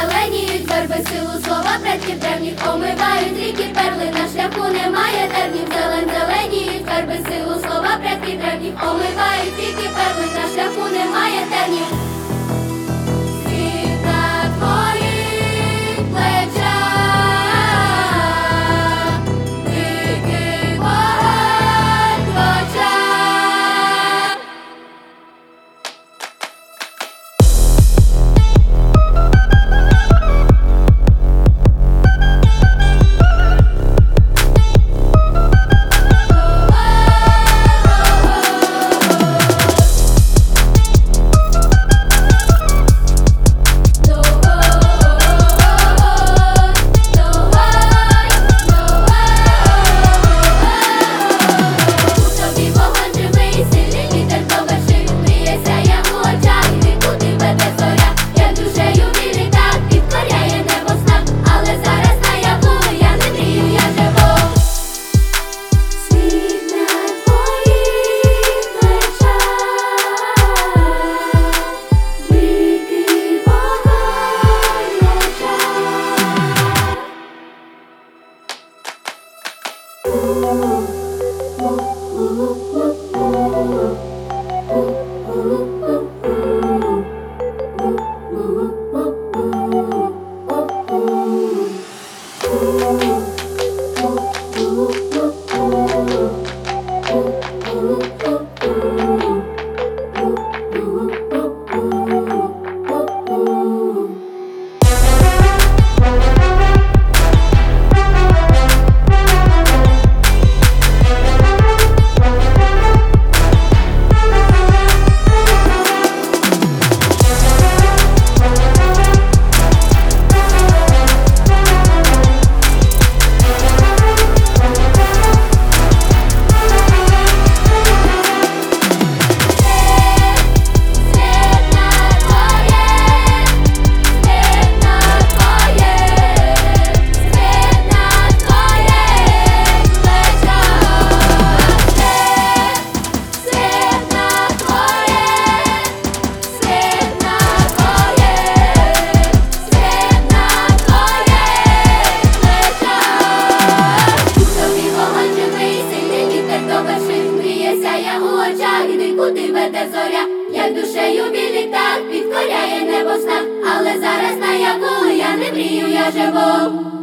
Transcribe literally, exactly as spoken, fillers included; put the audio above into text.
зеленіють верби, силу слова предків древніх омивають ріки, перли, на шляху немає тернів. Зелень зеленіють верби, силу слова предків древніх омивають ріки, перли, на шляху немає тернів. Світ на твоїх плечах, дикий вогонь в очах. Куди веде зоря, як душею білі так підкоряє небо снах, але зараз наяву я не мрію, я живу.